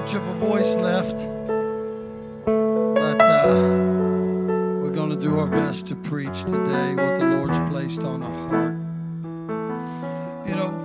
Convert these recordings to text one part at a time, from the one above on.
much of a voice left, but we're going to do our best to preach today what the Lord's placed on our heart. You know,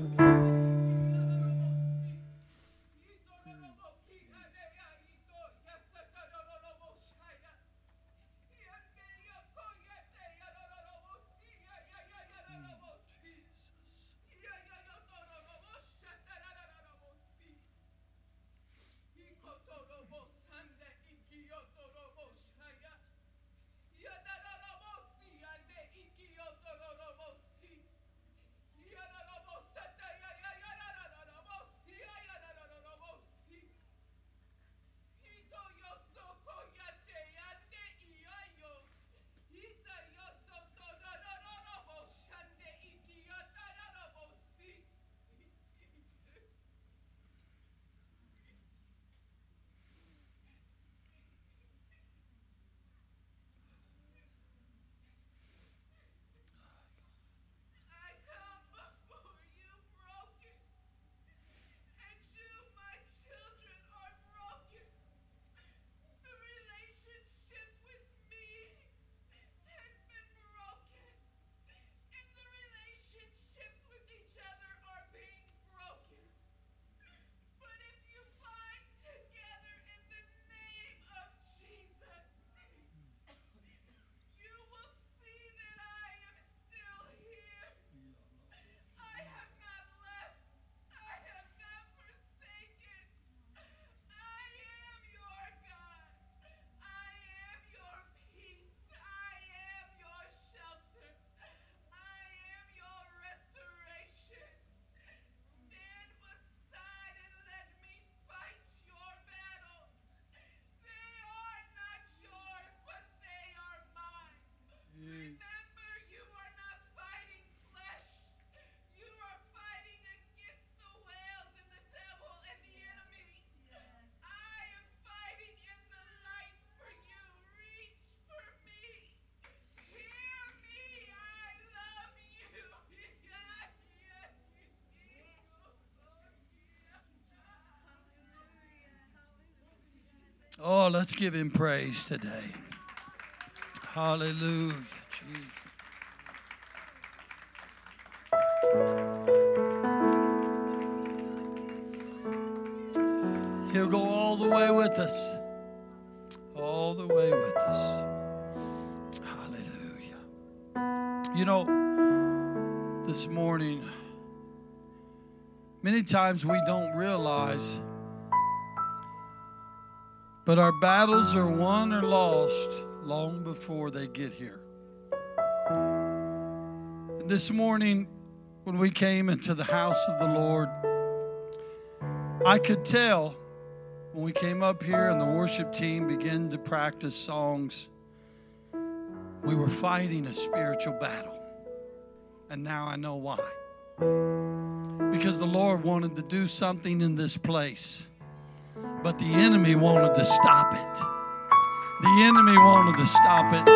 oh, let's give him praise today. Hallelujah. Jesus. He'll go all the way with us. All the way with us. Hallelujah. You know, this morning, many times we don't realize, but our battles are won or lost long before they get here. And this morning, when we came into the house of the Lord, I could tell when we came up here and the worship team began to practice songs, we were fighting a spiritual battle. And now I know why. Because the Lord wanted to do something in this place, but the enemy wanted to stop it. The enemy wanted to stop it.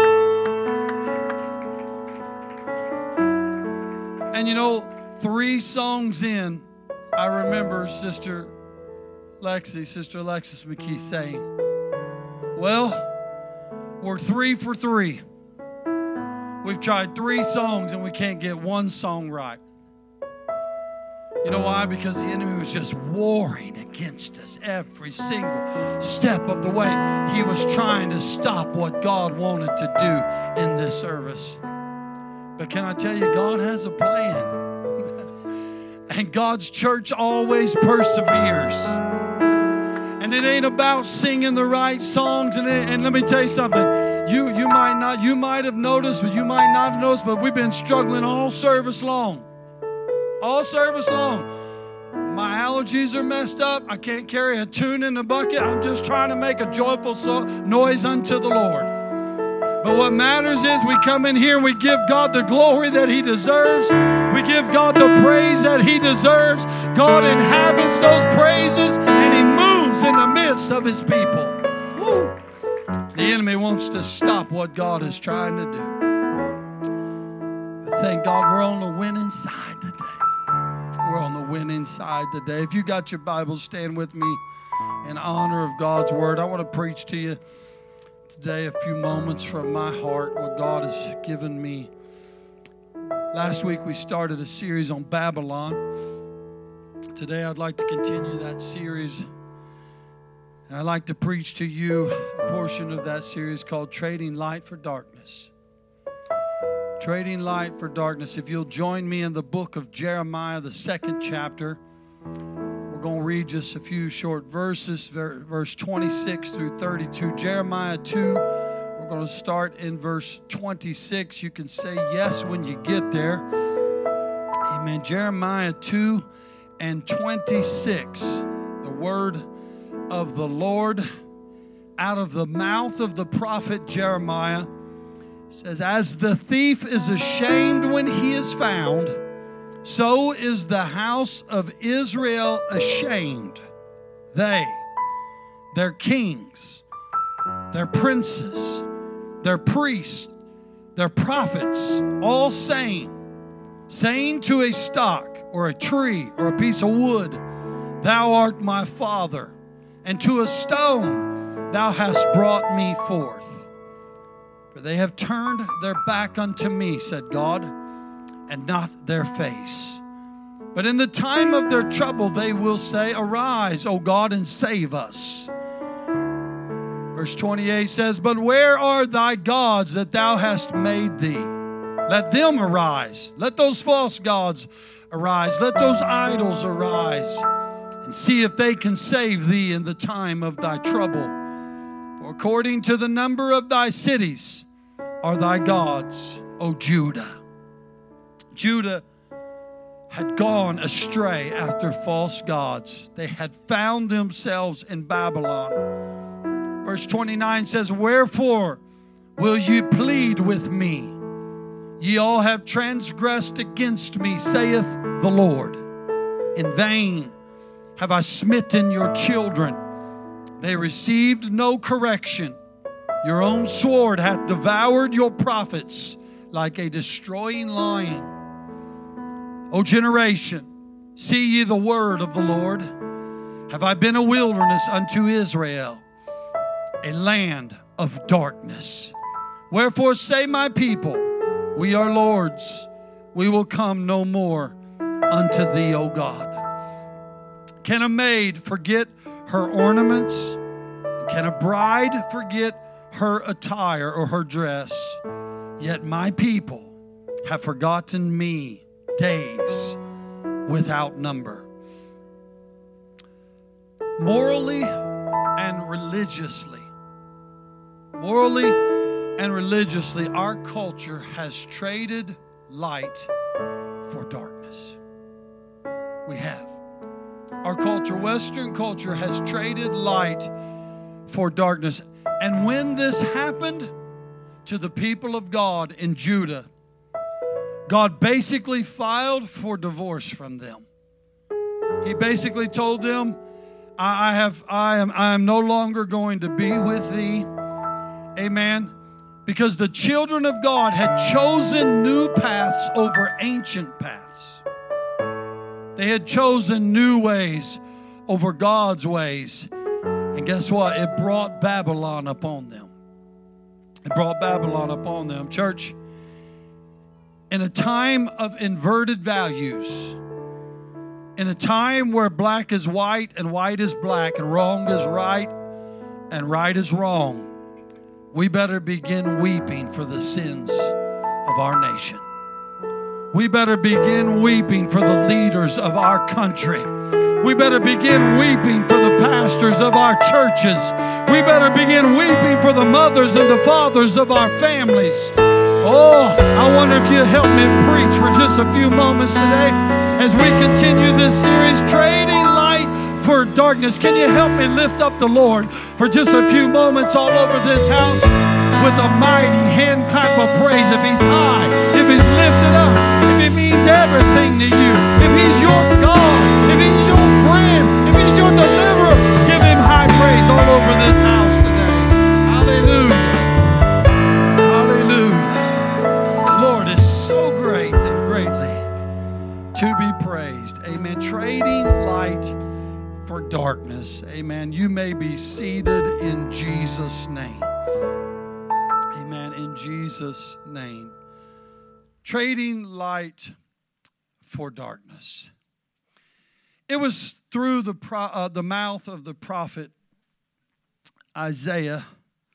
And you know, 3 songs in, I remember Sister Alexis McKee saying, well, we're 3 for 3. We've tried 3 songs and we can't get 1 song right. You know why? Because the enemy was just warring against us every single step of the way. He was trying to stop what God wanted to do in this service. But can I tell you, God has a plan. And God's church always perseveres. And it ain't about singing the right songs. And let me tell you something. You might have noticed, but you might not have noticed, but we've been struggling all service long. All service long. My allergies are messed up. I can't carry a tune in the bucket. I'm just trying to make a joyful noise unto the Lord. But what matters is we come in here and we give God the glory that He deserves. We give God the praise that He deserves. God inhabits those praises and He moves in the midst of His people. Woo. The enemy wants to stop what God is trying to do. But thank God we're on the winning side today. We're on the winning side today. If you got your Bible, stand with me in honor of God's word. I want to preach to you today a few moments from my heart, what God has given me. Last week we started a series on Babylon. Today I'd like to continue that series. I'd like to preach to you a portion of that series called Trading Light for Darkness. Trading Light for Darkness. If you'll join me in the book of Jeremiah, the 2nd chapter. We're going to read just a few short verses, verse 26 through 32. Jeremiah 2, we're going to start in verse 26. You can say yes when you get there. Amen. Jeremiah 2 and 26. The word of the Lord out of the mouth of the prophet Jeremiah says, "As the thief is ashamed when he is found, so is the house of Israel ashamed. They, their kings, their princes, their priests, their prophets, all saying to a stock or a tree or a piece of wood, Thou art my father, and to a stone thou hast brought me forth. For they have turned their back unto me, said God, and not their face. But in the time of their trouble they will say, Arise, O God, and save us." Verse 28 says, "But where are thy gods that thou hast made thee? Let them arise. Let those false gods arise. Let those idols arise, and see if they can save thee in the time of thy trouble. For according to the number of thy cities are thy gods, O Judah." Judah had gone astray after false gods. They had found themselves in Babylon. Verse 29 says, "Wherefore will ye plead with me? Ye all have transgressed against me, saith the Lord. In vain have I smitten your children. They received no correction. Your own sword hath devoured your prophets like a destroying lion. O generation, see ye the word of the Lord. Have I been a wilderness unto Israel, a land of darkness? Wherefore say my people, We are lords. We will come no more unto thee, O God. Can a maid forget her ornaments? Can a bride forget her attire or her dress? Yet my people have forgotten me days without number." Morally and religiously, our culture has traded light for darkness. We have. Our culture, Western culture, has traded light for darkness. And when this happened to the people of God in Judah, God basically filed for divorce from them. He basically told them, I am no longer going to be with thee. Amen. Because the children of God had chosen new paths over ancient paths. They had chosen new ways over God's ways. And guess what? It brought Babylon upon them. It brought Babylon upon them. Church, in a time of inverted values, in a time where black is white and white is black and wrong is right and right is wrong, we better begin weeping for the sins of our nation. We better begin weeping for the leaders of our country. We better begin weeping for the pastors of our churches. We better begin weeping for the mothers and the fathers of our families. Oh, I wonder if you'll help me preach for just a few moments today as we continue this series, Trading Light for Darkness. Can you help me lift up the Lord for just a few moments all over this house with a mighty hand clap of praise? If He's high, if He's lifted up, if He means everything to you, if He's your God, if He's your friend, if He's your deliverer, give Him high praise all over this house today. Hallelujah. So great and greatly to be praised. Amen. Trading light for darkness. Amen. You may be seated in Jesus' name. Amen. In Jesus' name. Trading light for darkness. It was through the mouth of the prophet Isaiah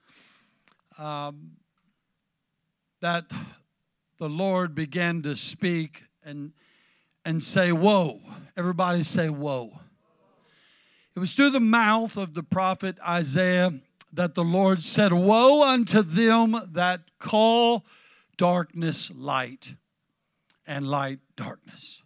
that the Lord began to speak and say, woe. Everybody say, woe. It was through the mouth of the prophet Isaiah that the Lord said, woe unto them that call darkness light and light darkness.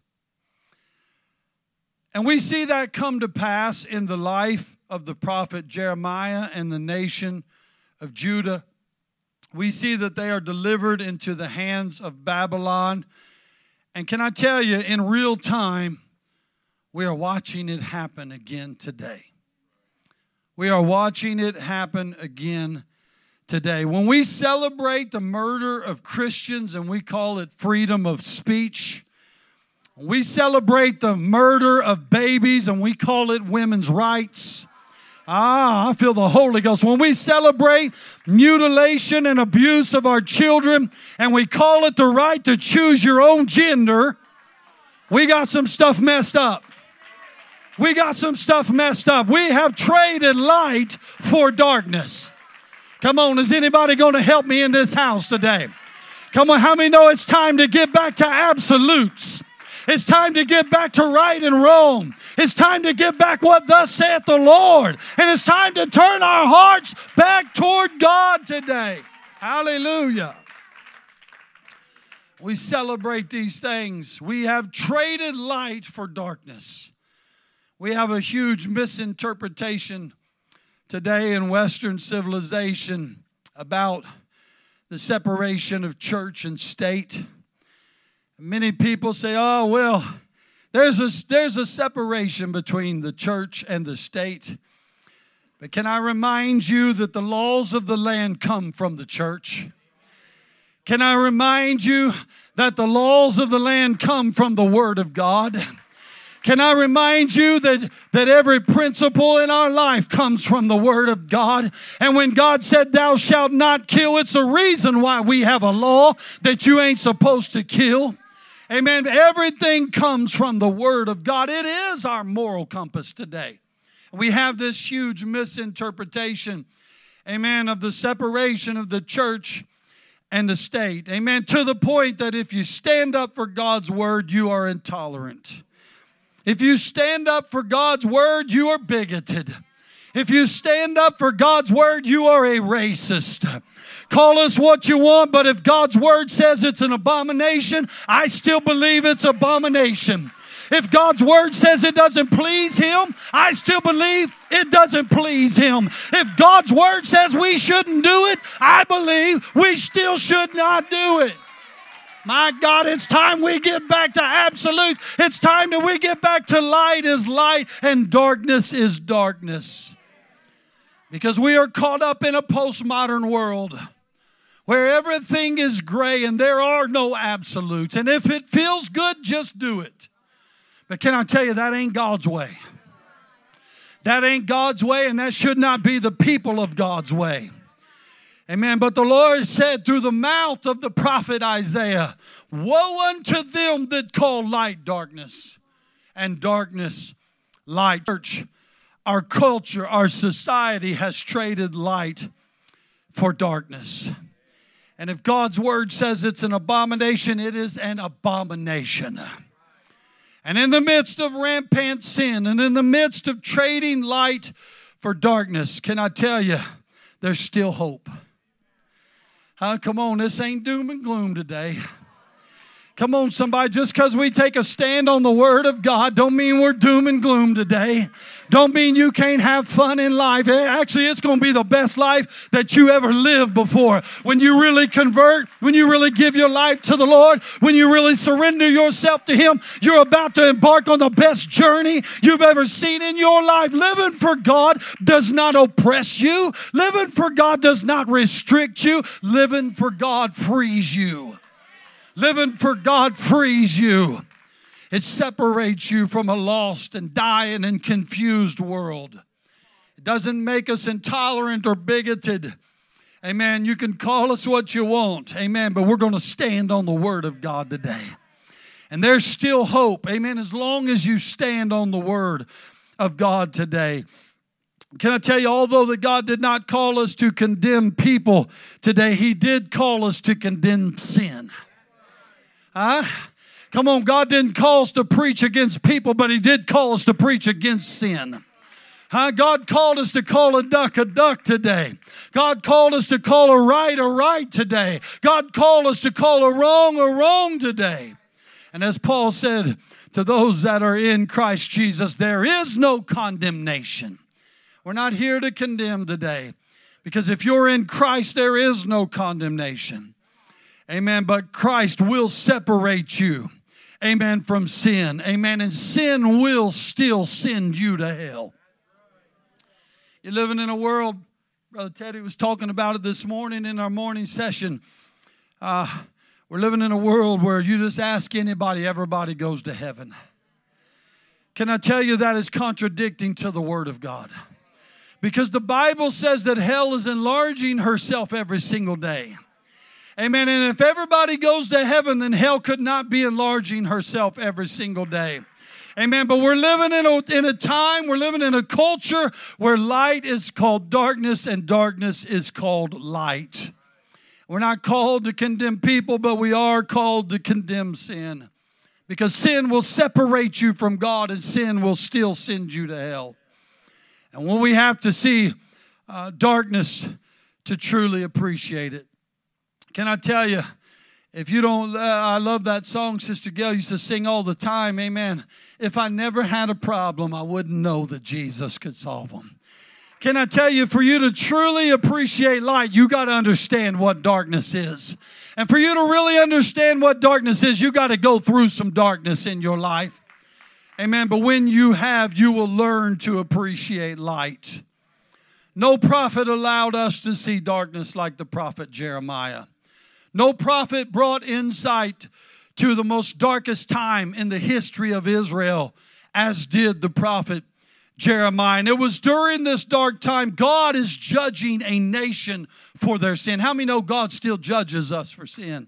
And we see that come to pass in the life of the prophet Jeremiah and the nation of Judah. We see that they are delivered into the hands of Babylon. And can I tell you, in real time, we are watching it happen again today. We are watching it happen again today. When we celebrate the murder of Christians and we call it freedom of speech, we celebrate the murder of babies and we call it women's rights. I feel the Holy Ghost. When we celebrate mutilation and abuse of our children and we call it the right to choose your own gender, we got some stuff messed up. We got some stuff messed up. We have traded light for darkness. Come on, is anybody going to help me in this house today? Come on, how many know it's time to get back to absolutes? It's time to get back to right and wrong. It's time to get back what thus saith the Lord. And it's time to turn our hearts back toward God today. Hallelujah. We celebrate these things. We have traded light for darkness. We have a huge misinterpretation today in Western civilization about the separation of church and state. Many people say, oh, well, there's a separation between the church and the state. But can I remind you that the laws of the land come from the church? Can I remind you that the laws of the land come from the Word of God? Can I remind you that every principle in our life comes from the Word of God? And when God said, thou shalt not kill, it's a reason why we have a law that you ain't supposed to kill. Amen. Everything comes from the Word of God. It is our moral compass today. We have this huge misinterpretation, amen, of the separation of the church and the state. Amen. To the point that if you stand up for God's Word, you are intolerant. If you stand up for God's Word, you are bigoted. If you stand up for God's Word, you are a racist. Call us what you want, but if God's Word says it's an abomination, I still believe it's abomination. If God's Word says it doesn't please Him, I still believe it doesn't please Him. If God's Word says we shouldn't do it, I believe we still should not do it. My God, it's time we get back to absolute. It's time that we get back to light is light and darkness is darkness. Because we are caught up in a postmodern world where everything is gray and there are no absolutes. And if it feels good, just do it. But can I tell you, that ain't God's way. That ain't God's way, and that should not be the people of God's way. Amen. But the Lord said through the mouth of the prophet Isaiah, woe unto them that call light darkness and darkness light. Church, our culture, our society has traded light for darkness. And if God's Word says it's an abomination, it is an abomination. And in the midst of rampant sin and in the midst of trading light for darkness, can I tell you, there's still hope. Come on, this ain't doom and gloom today. Come on, somebody, just because we take a stand on the Word of God don't mean we're doom and gloom today. Don't mean you can't have fun in life. Actually, it's going to be the best life that you ever lived before. When you really convert, when you really give your life to the Lord, when you really surrender yourself to Him, you're about to embark on the best journey you've ever seen in your life. Living for God does not oppress you. Living for God does not restrict you. Living for God frees you. Living for God frees you. It separates you from a lost and dying and confused world. It doesn't make us intolerant or bigoted. Amen. You can call us what you want. Amen. But we're going to stand on the Word of God today. And there's still hope. Amen. As long as you stand on the Word of God today. Can I tell you, although that God did not call us to condemn people today, He did call us to condemn sin. Come on, God didn't call us to preach against people, but He did call us to preach against sin. God called us to call a duck today. God called us to call a right today. God called us to call a wrong today. And as Paul said to those that are in Christ Jesus, there is no condemnation. We're not here to condemn today, because if you're in Christ, there is no condemnation. Amen. But Christ will separate you. Amen. From sin. Amen. And sin will still send you to hell. You're living in a world, Brother Teddy was talking about it this morning in our morning session. We're living in a world where you just ask anybody, everybody goes to heaven. Can I tell you that is contradicting to the Word of God? Because the Bible says that hell is enlarging herself every single day. Amen. And if everybody goes to heaven, then hell could not be enlarging herself every single day. Amen. But we're living in a time, we're living in a culture where light is called darkness and darkness is called light. We're not called to condemn people, but we are called to condemn sin. Because sin will separate you from God and sin will still send you to hell. And when we have to see darkness to truly appreciate it. Can I tell you, if you don't, I love that song Sister Gail used to sing all the time, amen. If I never had a problem, I wouldn't know that Jesus could solve them. Can I tell you, for you to truly appreciate light, you got to understand what darkness is. And for you to really understand what darkness is, you got to go through some darkness in your life. Amen. But when you have, you will learn to appreciate light. No prophet allowed us to see darkness like the prophet Jeremiah. No prophet brought insight to the most darkest time in the history of Israel as did the prophet Jeremiah. And it was during this dark time, God is judging a nation for their sin. How many know God still judges us for sin?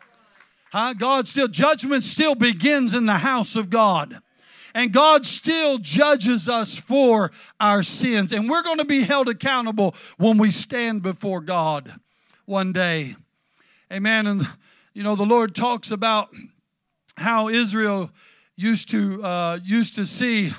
Judgment still begins in the house of God. And God still judges us for our sins. And we're going to be held accountable when we stand before God one day. Amen. And, you know, the Lord talks about how Israel used to see,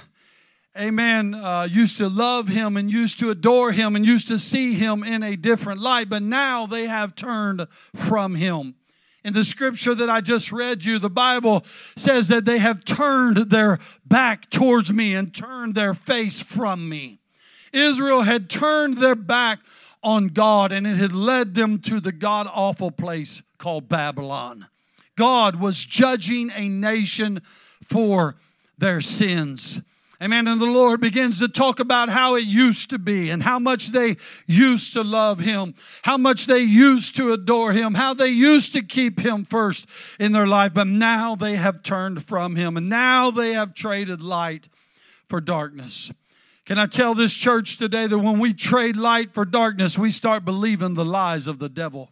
amen, used to love Him and used to adore Him and used to see Him in a different light. But now they have turned from Him. In the scripture that I just read you, the Bible says that they have turned their back towards me and turned their face from me. Israel had turned their back on God, and it had led them to the god-awful place called Babylon. God was judging a nation for their sins. Amen. And the Lord begins to talk about how it used to be and how much they used to love Him, how much they used to adore Him, how they used to keep Him first in their life. But now they have turned from Him, and now they have traded light for darkness. Can I tell this church today that when we trade light for darkness, we start believing the lies of the devil.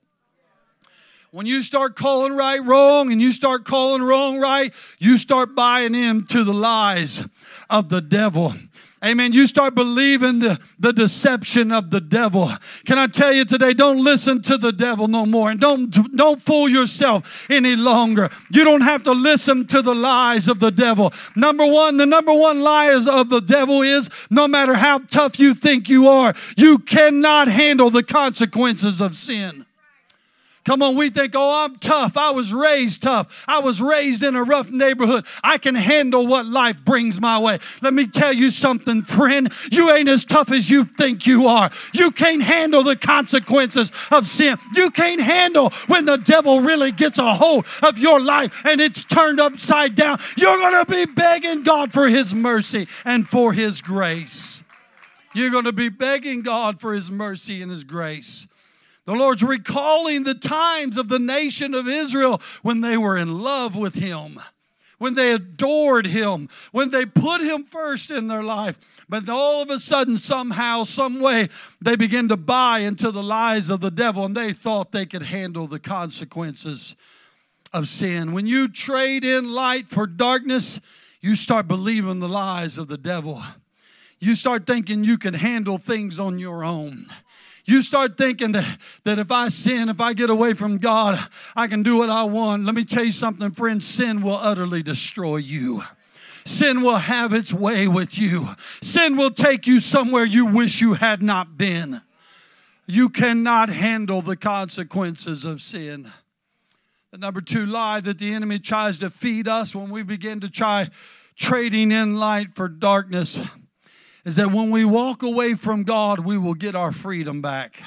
When you start calling right wrong and you start calling wrong right, you start buying into the lies of the devil. Amen. You start believing the deception of the devil. Can I tell you today, don't listen to the devil no more. And don't fool yourself any longer. You don't have to listen to the lies of the devil. The number one lie of the devil is no matter how tough you think you are, you cannot handle the consequences of sin. Come on, we think, oh, I'm tough. I was raised tough. I was raised in a rough neighborhood. I can handle what life brings my way. Let me tell you something, friend. You ain't as tough as you think you are. You can't handle the consequences of sin. You can't handle when the devil really gets a hold of your life and it's turned upside down. You're going to be begging God for His mercy and for His grace. You're going to be begging God for His mercy and His grace. The Lord's recalling the times of the nation of Israel when they were in love with Him, when they adored him, when they put him first in their life. But all of a sudden, somehow, some way, they began to buy into the lies of the devil, and they thought they could handle the consequences of sin. When you trade in light for darkness, you start believing the lies of the devil. You start thinking you can handle things on your own. You start thinking that if I sin, if I get away from God, I can do what I want. Let me tell you something, friends. Sin will utterly destroy you. Sin will have its way with you. Sin will take you somewhere you wish you had not been. You cannot handle the consequences of sin. The number 2 lie that the enemy tries to feed us when we begin to try trading in light for darkness is that when we walk away from God, we will get our freedom back.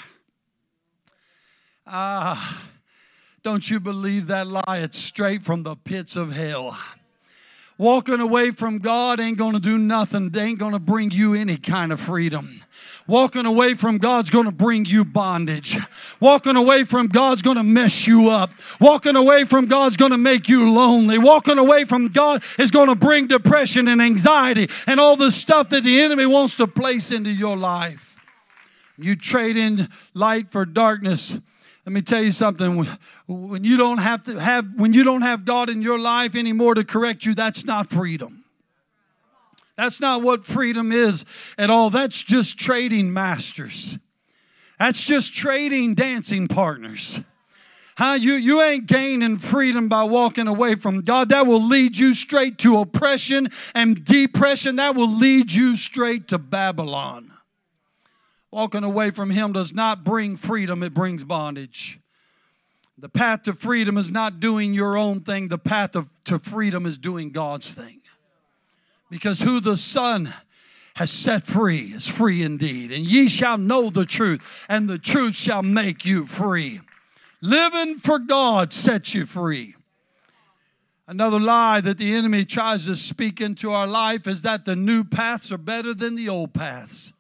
Don't you believe that lie? It's straight from the pits of hell. Walking away from God ain't going to do nothing. It ain't going to bring you any kind of freedom. Walking away from God's going to bring you bondage. Walking away from God's going to mess you up. Walking away from God's going to make you lonely. Walking away from God is going to bring depression and anxiety and all the stuff that the enemy wants to place into your life. You trade in light for darkness. Let me tell you something. When you don't have God in your life anymore to correct you, that's not freedom. That's not what freedom is at all. That's just trading masters. That's just trading dancing partners. You ain't gaining freedom by walking away from God. That will lead you straight to oppression and depression. That will lead you straight to Babylon. Walking away from Him does not bring freedom. It brings bondage. The path to freedom is not doing your own thing. The path to freedom is doing God's thing. Because who the Son has set free is free indeed. And ye shall know the truth, and the truth shall make you free. Living for God sets you free. Another lie that the enemy tries to speak into our life is that the new paths are better than the old paths.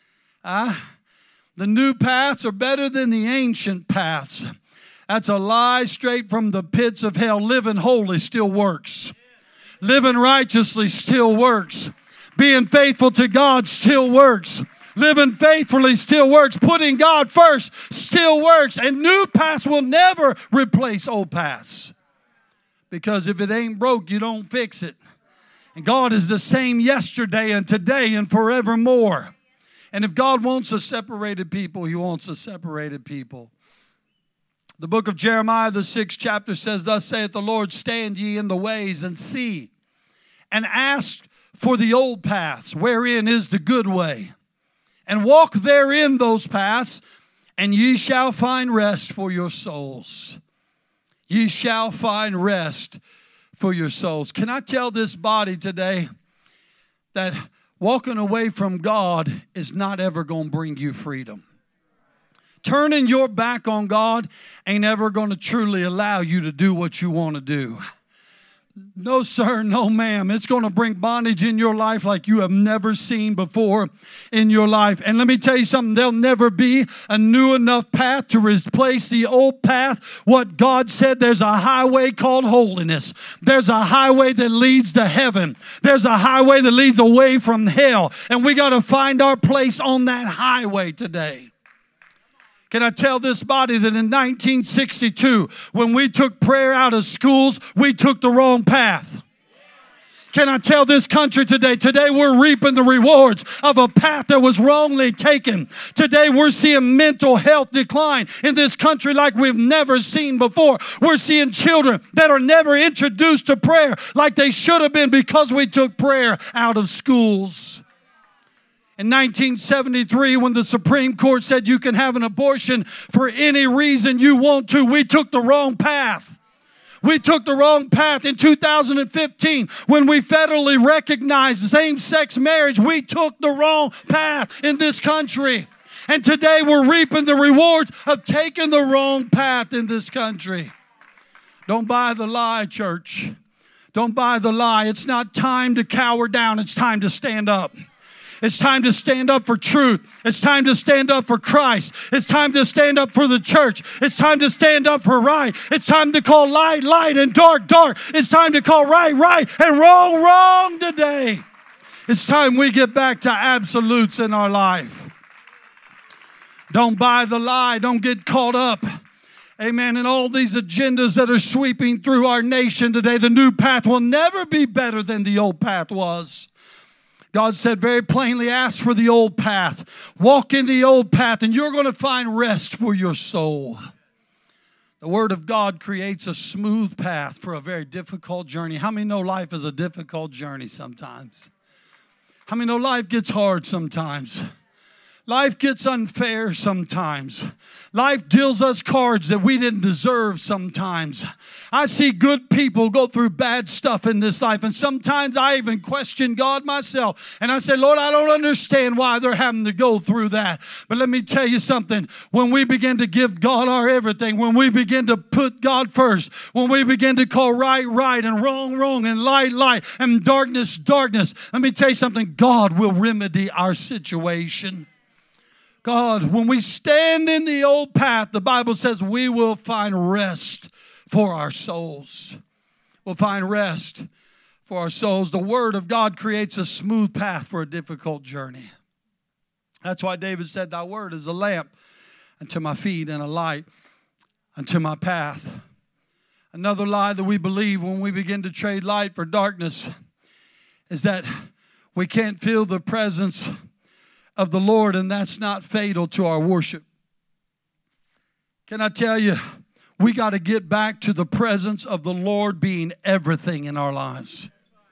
The new paths are better than the ancient paths. That's a lie straight from the pits of hell. Living holy still works. Living righteously still works. Being faithful to God still works. Living faithfully still works. Putting God first still works. And new paths will never replace old paths. Because if it ain't broke, you don't fix it. And God is the same yesterday and today and forevermore. And if God wants a separated people, He wants a separated people. The book of Jeremiah, the 6th chapter says, Thus saith the Lord, stand ye in the ways and see, and ask for the old paths, wherein is the good way, and walk therein those paths, and ye shall find rest for your souls. Ye shall find rest for your souls. Can I tell this body today that walking away from God is not ever going to bring you freedom? Turning your back on God ain't ever going to truly allow you to do what you want to do. No, sir, no, ma'am. It's going to bring bondage in your life like you have never seen before in your life. And let me tell you something. There'll never be a new enough path to replace the old path. What God said, there's a highway called holiness. There's a highway that leads to heaven. There's a highway that leads away from hell. And we got to find our place on that highway today. Can I tell this body that in 1962, when we took prayer out of schools, we took the wrong path? Can I tell this country today we're reaping the rewards of a path that was wrongly taken. Today we're seeing mental health decline in this country like we've never seen before. We're seeing children that are never introduced to prayer like they should have been because we took prayer out of schools. In 1973, when the Supreme Court said you can have an abortion for any reason you want to, we took the wrong path. We took the wrong path. In 2015, when we federally recognized same-sex marriage, we took the wrong path in this country. And today we're reaping the rewards of taking the wrong path in this country. Don't buy the lie, church. Don't buy the lie. It's not time to cower down. It's time to stand up. It's time to stand up for truth. It's time to stand up for Christ. It's time to stand up for the church. It's time to stand up for right. It's time to call light, light, and dark, dark. It's time to call right, right, and wrong, wrong today. It's time we get back to absolutes in our life. Don't buy the lie. Don't get caught up. Amen. And all these agendas that are sweeping through our nation today, the new path will never be better than the old path was. God said very plainly, ask for the old path. Walk in the old path and you're going to find rest for your soul. The Word of God creates a smooth path for a very difficult journey. How many know life is a difficult journey sometimes? How many know life gets hard sometimes? Life gets unfair sometimes. Life deals us cards that we didn't deserve sometimes. I see good people go through bad stuff in this life, and sometimes I even question God myself. And I say, Lord, I don't understand why they're having to go through that. But let me tell you something. When we begin to give God our everything, when we begin to put God first, when we begin to call right, right, and wrong, wrong, and light, light, and darkness, darkness, let me tell you something. God will remedy our situation. God, when we stand in the old path, the Bible says we will find rest for our souls. We'll find rest for our souls. The Word of God creates a smooth path for a difficult journey. That's why David said, thy word is a lamp unto my feet and a light unto my path. Another lie that we believe when we begin to trade light for darkness is that we can't feel the presence of the Lord, and that's not fatal to our worship. Can I tell you, we got to get back to the presence of the Lord being everything in our lives.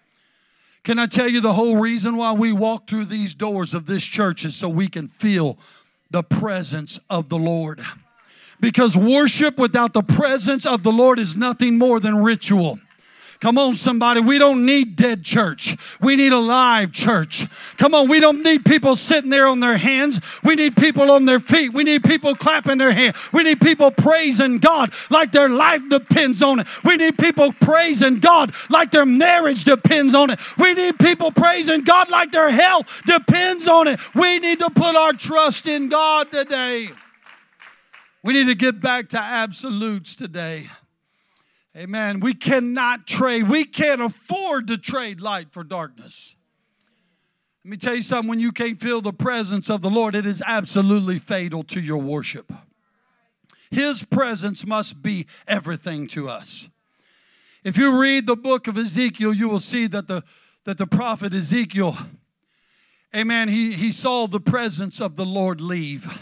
Can I tell you the whole reason why we walk through these doors of this church is so we can feel the presence of the Lord. Because worship without the presence of the Lord is nothing more than ritual. Come on, somebody. We don't need dead church. We need a live church. Come on. We don't need people sitting there on their hands. We need people on their feet. We need people clapping their hands. We need people praising God like their life depends on it. We need people praising God like their marriage depends on it. We need people praising God like their health depends on it. We need to put our trust in God today. We need to get back to absolutes today. Amen. We cannot trade. We can't afford to trade light for darkness. Let me tell you something. When you can't feel the presence of the Lord, it is absolutely fatal to your worship. His presence must be everything to us. If you read the book of Ezekiel, you will see that the prophet Ezekiel, amen, he saw the presence of the Lord leave.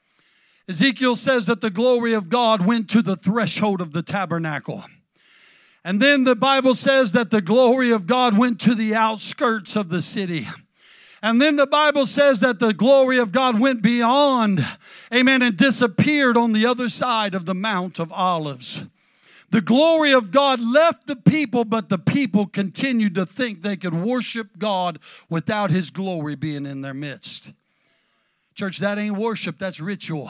Ezekiel says that the glory of God went to the threshold of the tabernacle. And then the Bible says that the glory of God went to the outskirts of the city. And then the Bible says that the glory of God went beyond, amen, and disappeared on the other side of the Mount of Olives. The glory of God left the people, but the people continued to think they could worship God without His glory being in their midst. Church, that ain't worship, that's ritual.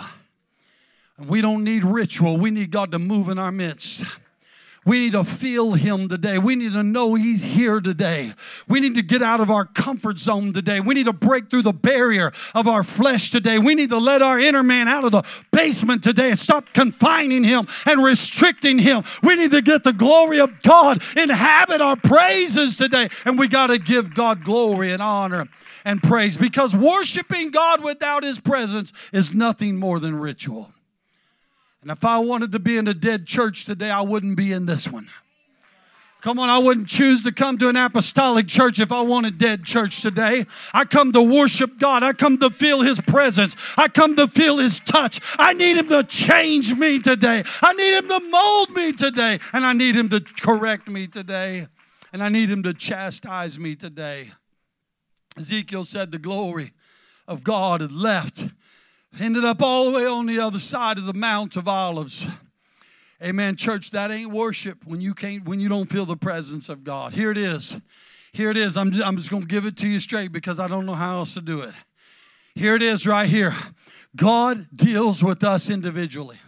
And we don't need ritual. We need God to move in our midst. We need to feel Him today. We need to know He's here today. We need to get out of our comfort zone today. We need to break through the barrier of our flesh today. We need to let our inner man out of the basement today and stop confining him and restricting him. We need to get the glory of God inhabit our praises today. And we got to give God glory and honor and praise, because worshiping God without His presence is nothing more than ritual. And if I wanted to be in a dead church today, I wouldn't be in this one. Come on, I wouldn't choose to come to an apostolic church if I wanted dead church today. I come to worship God. I come to feel His presence. I come to feel His touch. I need Him to change me today. I need Him to mold me today. And I need Him to correct me today. And I need Him to chastise me today. Ezekiel said the glory of God had left. Ended up all the way on the other side of the Mount of Olives. Amen, church, that ain't worship when you don't feel the presence of God. Here it is. Here it is. I'm just going to give it to you straight because I don't know how else to do it. Here it is right here. God deals with us individually.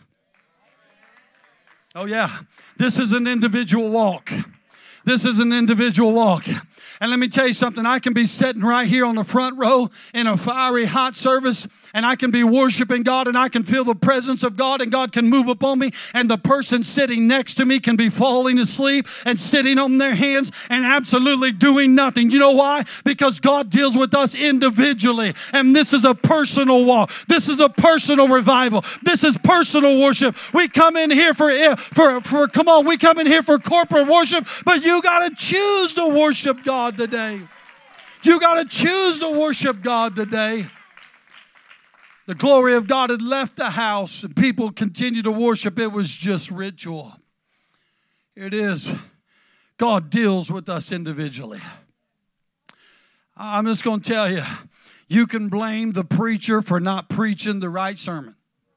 Oh yeah, this is an individual walk. This is an individual walk. And let me tell you something, I can be sitting right here on the front row in a fiery hot service, and I can be worshiping God, and I can feel the presence of God, and God can move upon me, and the person sitting next to me can be falling asleep and sitting on their hands and absolutely doing nothing. You know why? Because God deals with us individually, and this is a personal walk. This is a personal revival. This is personal worship. We come in here we come in here for corporate worship, but you got to choose to worship God today. You got to choose to worship God today. The glory of God had left the house and people continued to worship. It was just ritual. Here it is. God deals with us individually. I'm just going to tell you, you can blame the preacher for not preaching the right sermon.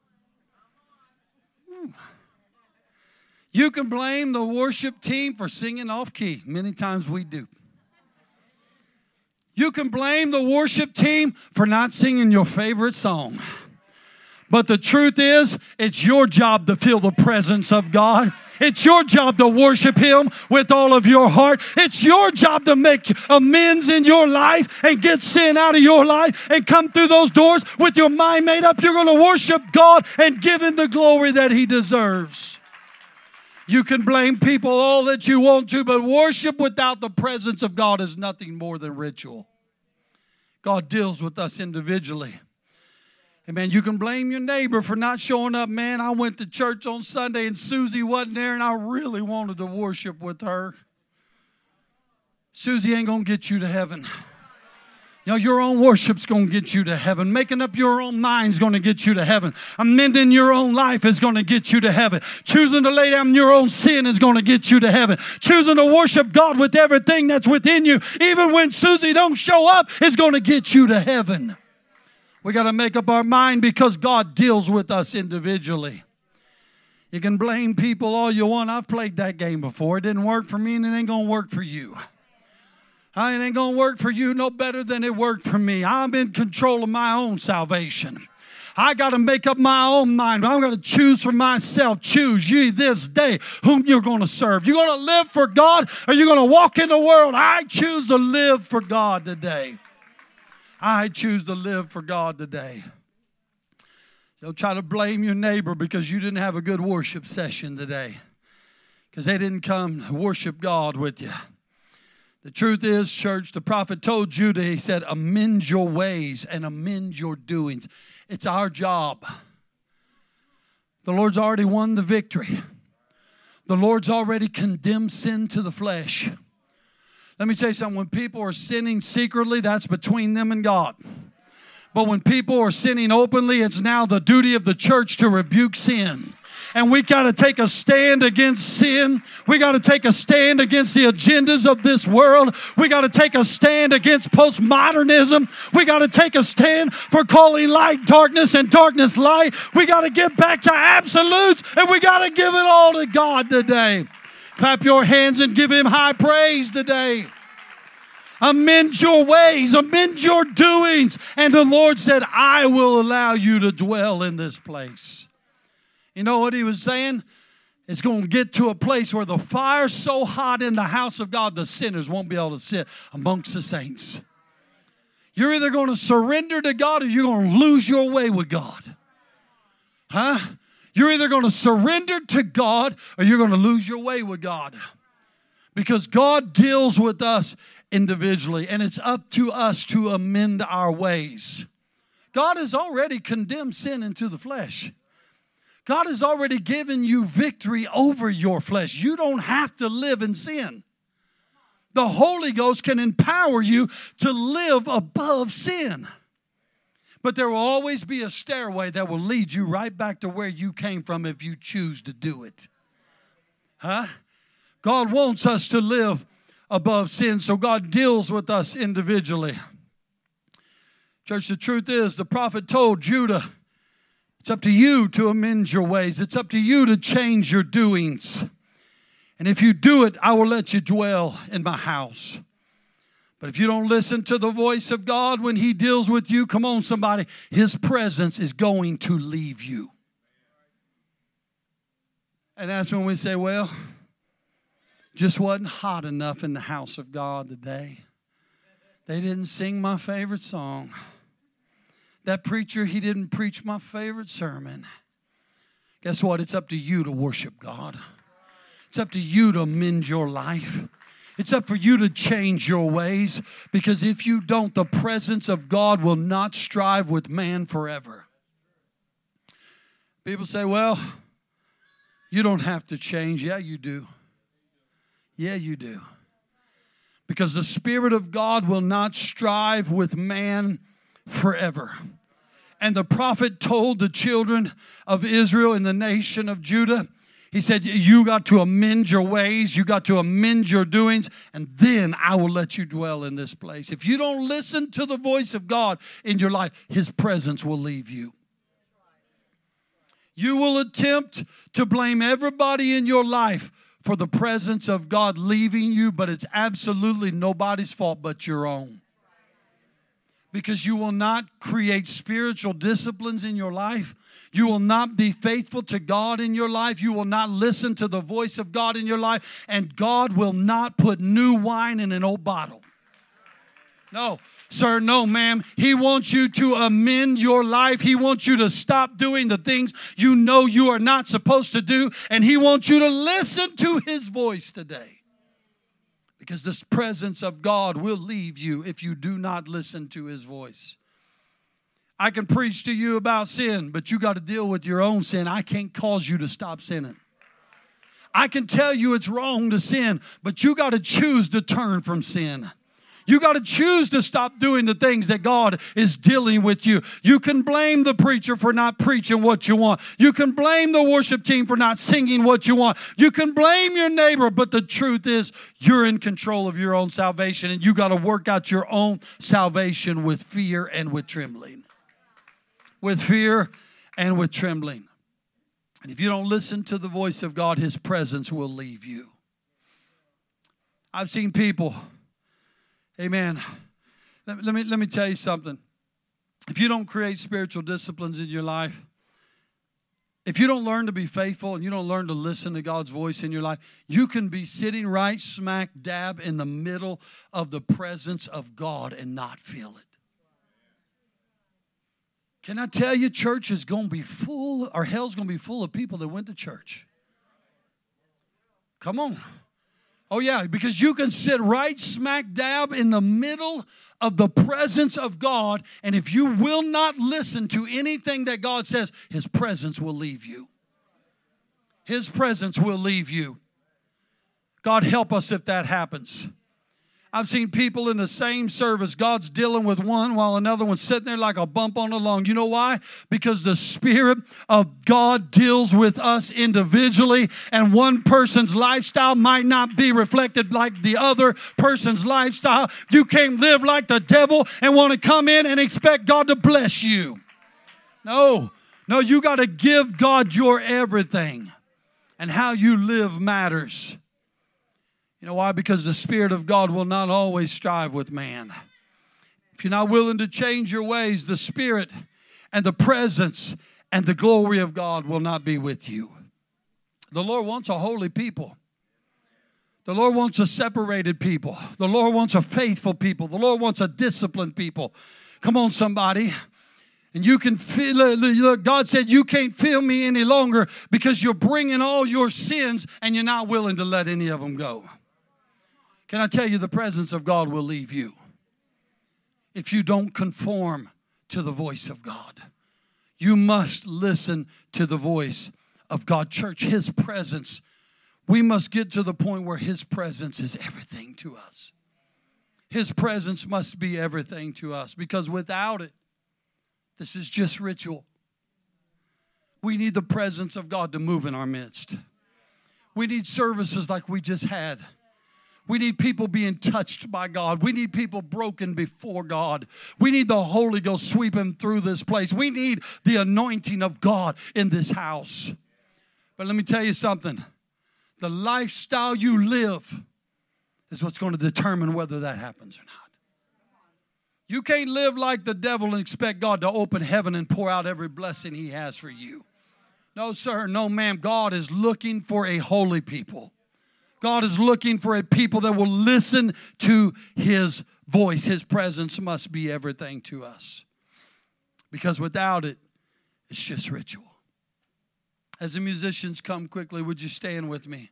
You can blame the worship team for singing off key. Many times we do. You can blame the worship team for not singing your favorite song. But the truth is, it's your job to feel the presence of God. It's your job to worship Him with all of your heart. It's your job to make amends in your life and get sin out of your life and come through those doors with your mind made up. You're going to worship God and give Him the glory that He deserves. You can blame people all that you want to, but worship without the presence of God is nothing more than ritual. God deals with us individually. Amen. You can blame your neighbor for not showing up. Man, I went to church on Sunday and Susie wasn't there and I really wanted to worship with her. Susie ain't going to get you to heaven. You know, your own worship's going to get you to heaven. Making up your own mind's going to get you to heaven. Amending your own life is going to get you to heaven. Choosing to lay down your own sin is going to get you to heaven. Choosing to worship God with everything that's within you, even when Susie don't show up, is going to get you to heaven. We got to make up our mind because God deals with us individually. You can blame people all you want. I've played that game before. It didn't work for me and it ain't going to work for you. It ain't going to work for you no better than it worked for me. I'm in control of my own salvation. I got to make up my own mind. I'm going to choose for myself. Choose ye this day whom you're going to serve. You're going to live for God or you're going to walk in the world. I choose to live for God today. I choose to live for God today. Don't try to blame your neighbor because you didn't have a good worship session today. Because they didn't come worship God with you. The truth is, church, the prophet told Judah, he said, amend your ways and amend your doings. It's our job. The Lord's already won the victory. The Lord's already condemned sin to the flesh. Let me tell you something. When people are sinning secretly, that's between them and God. But when people are sinning openly, it's now the duty of the church to rebuke sin. And we got to take a stand against sin. We got to take a stand against the agendas of this world. We got to take a stand against postmodernism. We got to take a stand for calling light darkness and darkness light. We got to get back to absolutes, and we got to give it all to God today. Clap your hands and give Him high praise today. Amend your ways, amend your doings. And the Lord said, I will allow you to dwell in this place. You know what He was saying? It's going to get to a place where the fire's so hot in the house of God, the sinners won't be able to sit amongst the saints. You're either going to surrender to God or you're going to lose your way with God. Huh? You're either going to surrender to God or you're going to lose your way with God. Because God deals with us individually, and it's up to us to amend our ways. God has already condemned sin into the flesh. God has already given you victory over your flesh. You don't have to live in sin. The Holy Ghost can empower you to live above sin. But there will always be a stairway that will lead you right back to where you came from if you choose to do it. Huh? God wants us to live above sin, so God deals with us individually. Church, the truth is, the prophet told Judah, it's up to you to amend your ways. It's up to you to change your doings. And if you do it, I will let you dwell in my house. But if you don't listen to the voice of God when He deals with you, come on somebody, His presence is going to leave you. And that's when we say, well, just wasn't hot enough in the house of God today. They didn't sing my favorite song. That preacher, he didn't preach my favorite sermon. Guess what? It's up to you to worship God. It's up to you to amend your life. It's up for you to change your ways, because if you don't, the presence of God will not strive with man forever. People say, well, you don't have to change. Yeah, you do. Yeah, you do. Because the Spirit of God will not strive with man forever. And the prophet told the children of Israel in the nation of Judah, he said, you got to amend your ways, you got to amend your doings, and then I will let you dwell in this place. If you don't listen to the voice of God in your life, His presence will leave you. You will attempt to blame everybody in your life for the presence of God leaving you, but it's absolutely nobody's fault but your own. Because you will not create spiritual disciplines in your life. You will not be faithful to God in your life. You will not listen to the voice of God in your life. And God will not put new wine in an old bottle. No, sir, no, ma'am. He wants you to amend your life. He wants you to stop doing the things you know you are not supposed to do. And He wants you to listen to His voice today. Because the presence of God will leave you if you do not listen to His voice. I can preach to you about sin, but you got to deal with your own sin. I can't cause you to stop sinning. I can tell you it's wrong to sin, but you got to choose to turn from sin. You got to choose to stop doing the things that God is dealing with you. You can blame the preacher for not preaching what you want. You can blame the worship team for not singing what you want. You can blame your neighbor, but the truth is you're in control of your own salvation, and you got to work out your own salvation with fear and with trembling. With fear and with trembling. And if you don't listen to the voice of God, His presence will leave you. I've seen people... Amen. Let me tell you something. If you don't create spiritual disciplines in your life, if you don't learn to be faithful and you don't learn to listen to God's voice in your life, you can be sitting right smack dab in the middle of the presence of God and not feel it. Can I tell you, church is going to be full, or hell's going to be full of people that went to church. Come on. Oh, yeah, because you can sit right smack dab in the middle of the presence of God, and if you will not listen to anything that God says, His presence will leave you. His presence will leave you. God help us if that happens. I've seen people in the same service, God's dealing with one while another one's sitting there like a bump on the lung. You know why? Because the Spirit of God deals with us individually, and one person's lifestyle might not be reflected like the other person's lifestyle. You can't live like the devil and want to come in and expect God to bless you. No, you got to give God your everything, and how you live matters. You know why? Because the Spirit of God will not always strive with man. If you're not willing to change your ways, the Spirit and the presence and the glory of God will not be with you. The Lord wants a holy people. The Lord wants a separated people. The Lord wants a faithful people. The Lord wants a disciplined people. Come on, somebody. And you can feel, God said, you can't feel me any longer because you're bringing all your sins and you're not willing to let any of them go. Can I tell you, the presence of God will leave you if you don't conform to the voice of God. You must listen to the voice of God. Church, His presence, we must get to the point where His presence is everything to us. His presence must be everything to us, because without it, this is just ritual. We need the presence of God to move in our midst. We need services like we just had. We need people being touched by God. We need people broken before God. We need the Holy Ghost sweeping through this place. We need the anointing of God in this house. But let me tell you something. The lifestyle you live is what's going to determine whether that happens or not. You can't live like the devil and expect God to open heaven and pour out every blessing He has for you. No, sir. No, ma'am. God is looking for a holy people. God is looking for a people that will listen to His voice, His presence must be everything to us. Because without it, it's just ritual. As the musicians come quickly, would you stand with me?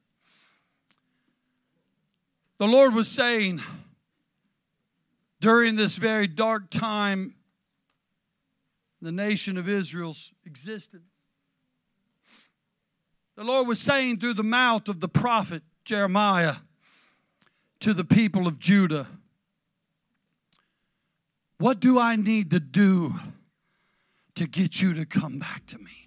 The Lord was saying during this very dark time, the nation of Israel's existence, the Lord was saying through the mouth of the prophet Jeremiah to the people of Judah, what do I need to do to get you to come back to me?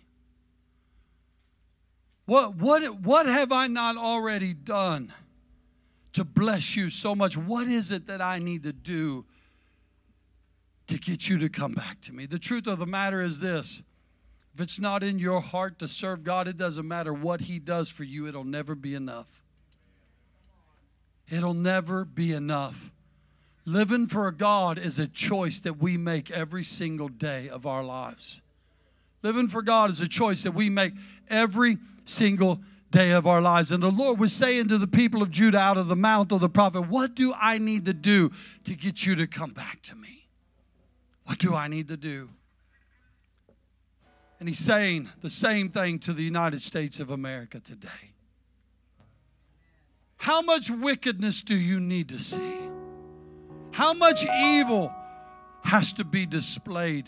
What have I not already done to bless you so much? What is it that I need to do to get you to come back to me? The truth of the matter is this. If it's not in your heart to serve God, it doesn't matter what He does for you. It'll never be enough. It'll never be enough. Living for God is a choice that we make every single day of our lives. Living for God is a choice that we make every single day of our lives. And the Lord was saying to the people of Judah out of the mouth of the prophet, what do I need to do to get you to come back to me? What do I need to do? And He's saying the same thing to the United States of America today. How much wickedness do you need to see? How much evil has to be displayed?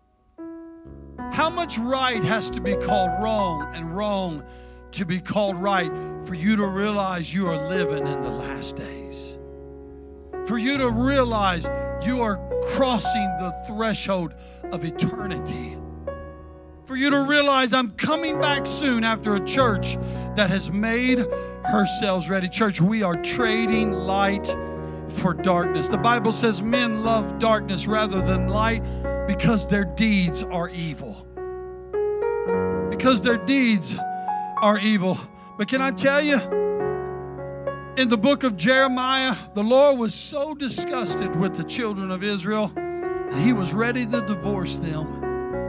How much right has to be called wrong and wrong to be called right for you to realize you are living in the last days? For you to realize you are crossing the threshold of eternity. For you to realize I'm coming back soon after a church that has made herself ready. Church, we are trading light for darkness. The Bible says men love darkness rather than light because their deeds are evil. Because their deeds are evil. But can I tell you, in the book of Jeremiah, the Lord was so disgusted with the children of Israel that He was ready to divorce them.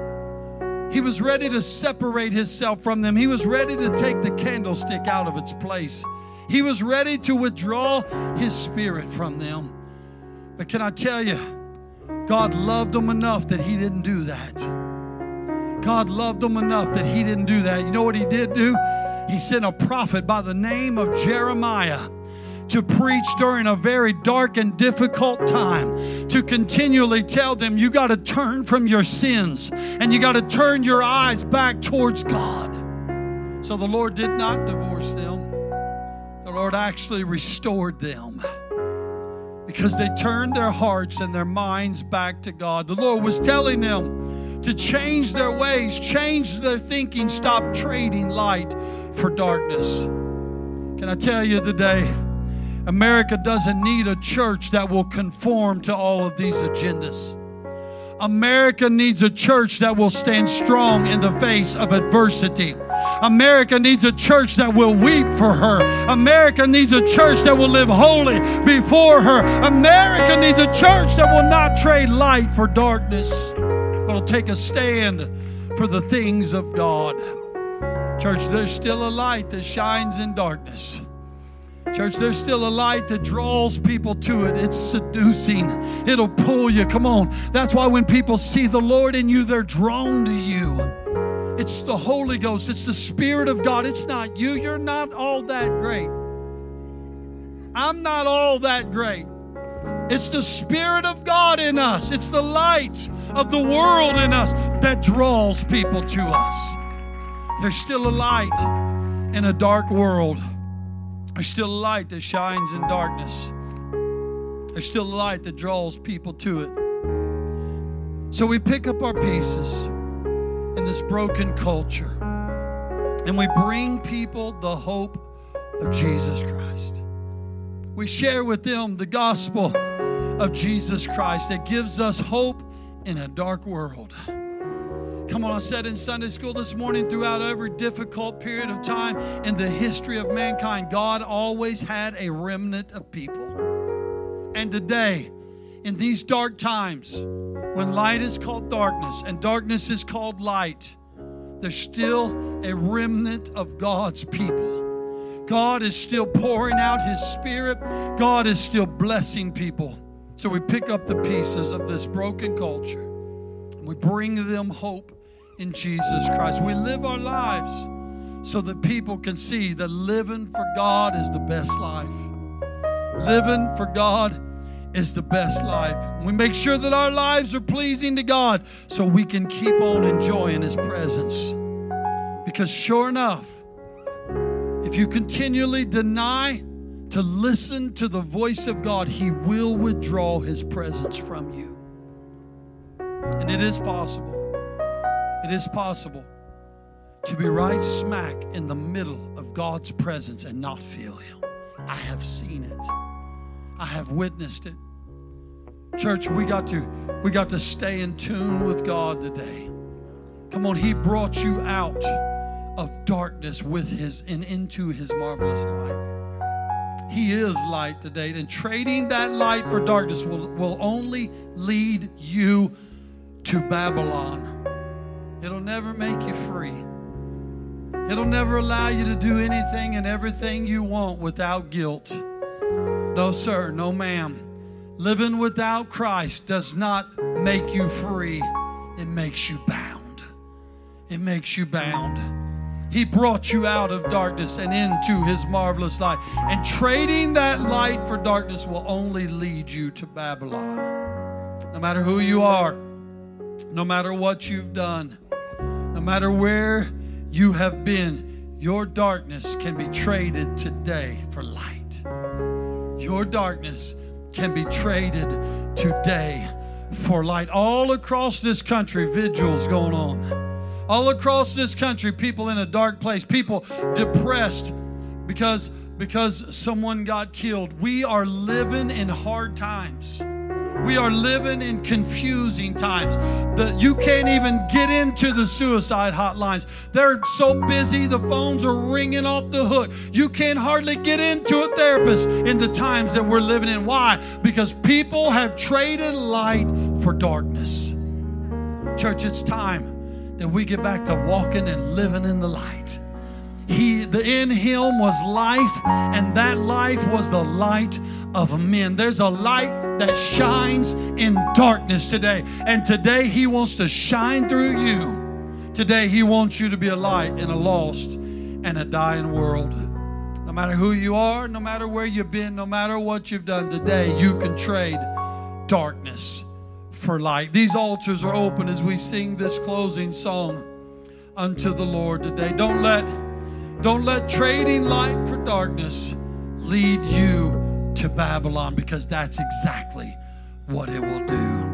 He was ready to separate Himself from them. He was ready to take the candlestick out of its place. He was ready to withdraw His Spirit from them. But can I tell you, God loved them enough that He didn't do that. God loved them enough that He didn't do that. You know what He did do? He sent a prophet by the name of Jeremiah to preach during a very dark and difficult time, to continually tell them, you got to turn from your sins and you got to turn your eyes back towards God. So the Lord did not divorce them. The Lord actually restored them because they turned their hearts and their minds back to God. The Lord was telling them to change their ways, change their thinking, stop trading light for darkness. Can I tell you today, America doesn't need a church that will conform to all of these agendas. America needs a church that will stand strong in the face of adversity. America needs a church that will weep for her. America needs a church that will live holy before her. America needs a church that will not trade light for darkness, but will take a stand for the things of God. Church, there's still a light that shines in darkness. Church, there's still a light that draws people to it. It's seducing. It'll pull you. Come on. That's why when people see the Lord in you, they're drawn to you. It's the Holy Ghost. It's the Spirit of God. It's not you. You're not all that great. I'm not all that great. It's the Spirit of God in us. It's the light of the world in us that draws people to us. There's still a light in a dark world. There's still a light that shines in darkness. There's still a light that draws people to it. So we pick up our pieces in this broken culture and we bring people the hope of Jesus Christ. We share with them the gospel of Jesus Christ that gives us hope in a dark world. Come on, I said in Sunday school this morning, throughout every difficult period of time in the history of mankind, God always had a remnant of people. And today, in these dark times, when light is called darkness and darkness is called light, there's still a remnant of God's people. God is still pouring out His Spirit. God is still blessing people. So we pick up the pieces of this broken culture and we bring them hope in Jesus Christ. We live our lives so that people can see that living for God is the best life. Living for God is the best life. We make sure that our lives are pleasing to God so we can keep on enjoying His presence. Because sure enough, if you continually deny to listen to the voice of God, He will withdraw His presence from you. And it is possible. It is possible to be right smack in the middle of God's presence and not feel Him. I have seen it. I have witnessed it. Church, we got to stay in tune with God today. Come on, He brought you out of darkness with His and into His marvelous light. He is light today, and trading that light for darkness will only lead you to Babylon. It'll never make you free. It'll never allow you to do anything and everything you want without guilt. No, sir, no, ma'am. Living without Christ does not make you free. It makes you bound. It makes you bound. He brought you out of darkness and into His marvelous light. And trading that light for darkness will only lead you to Babylon. No matter who you are, no matter what you've done, no matter where you have been, your darkness can be traded today for light. Your darkness can be traded today for light. All across this country, vigils going on. All across this country, people in a dark place, people depressed because someone got killed. We are living in hard times. We are living in confusing times. You can't even get into the suicide hotlines. They're so busy, the phones are ringing off the hook. You can't hardly get into a therapist in the times that we're living in. Why? Because people have traded light for darkness. Church, it's time that we get back to walking and living in the light. In Him was life, and that life was the light of men. There's a light that shines in darkness today. And today He wants to shine through you. Today He wants you to be a light in a lost and a dying world. No matter who you are, no matter where you've been, no matter what you've done, today you can trade darkness for light. These altars are open as we sing this closing song unto the Lord today. Don't let trading light for darkness lead you to Babylon, because that's exactly what it will do.